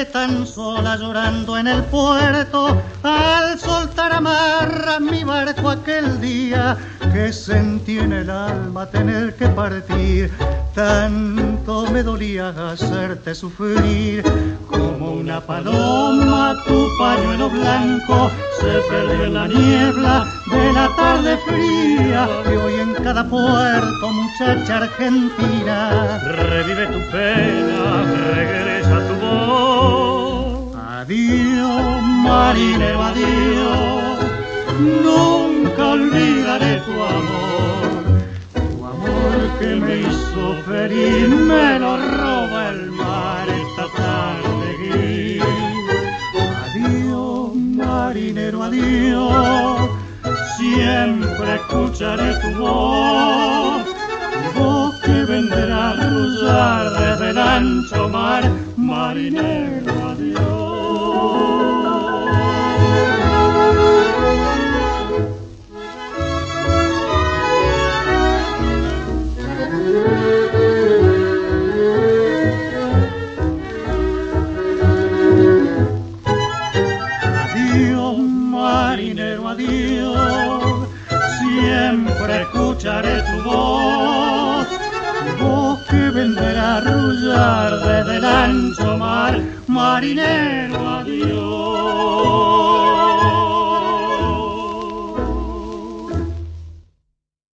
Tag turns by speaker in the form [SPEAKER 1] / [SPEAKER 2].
[SPEAKER 1] quedé tan sola llorando en el puerto al soltar amarras mi barco aquel día que sentí en el alma tener que partir. Tanto me dolía hacerte sufrir, como una paloma tu pañuelo blanco se perdió en la niebla de la tarde fría. Y hoy en cada puerto, muchacha argentina,
[SPEAKER 2] revive tu pena, regresa tu voz.
[SPEAKER 1] Adiós, marinero, adiós, nunca olvidaré tu amor que me hizo ferir, me lo roba el mar esta tarde gris. Adiós, marinero, adiós, siempre escucharé tu voz que vendrá a cruzar desde el ancho mar. Marinero, adiós. Adiós, siempre escucharé tu voz que vendrá a arrullar desde el ancho mar. Marinero, adiós.